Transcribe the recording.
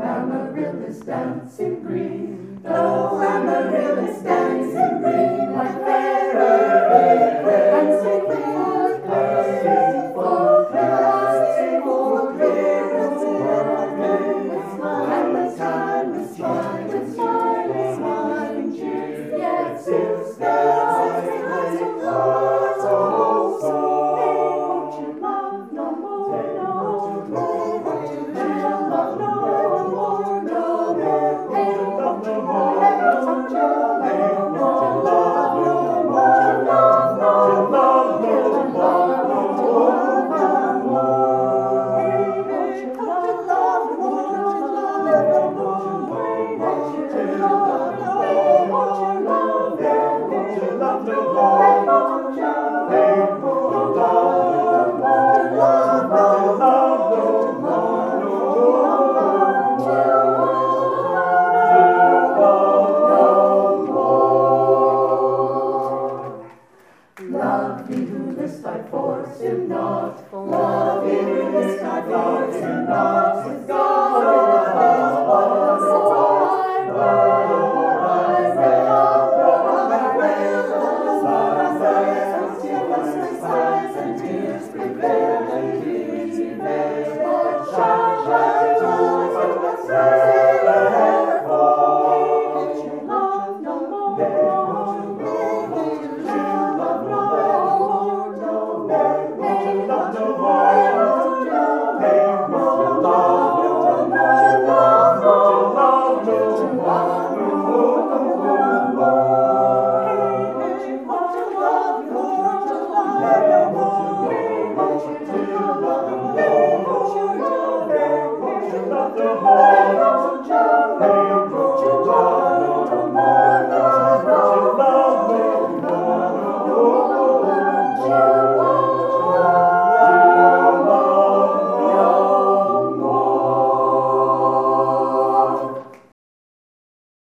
Amaryllis dancing green. Oh, Amaryllis dancing green, like fairy and singing for clear, sing for clear, sing for clear, and the time is smiling, smiling, smiling, cheer. Yes, it's there, so, won't you love no more, no more, won't you love no more, no more, hey, won't you love, hey, won't you love, hey, won't you love no more, won't you love no more, won't you love no more, hey, won't you love, won't you love no more, won't you love no more, won't you love, hey, won't you love no more, hey, won't you love, hey, won't you love, won't you love no more. Love you, lest I force him not. Love you, lest I force him not. With God was I sighs and tears prevail, and tears prevail. But shall won't you love no more? Won't you love no more? No more. Won't you love no more? Won't you love? Won't you love no more? Won't you love no more? Hey, won't you love no more? Won't you love no more? Won't you love no more? Won't you love no more? Won't you love no more?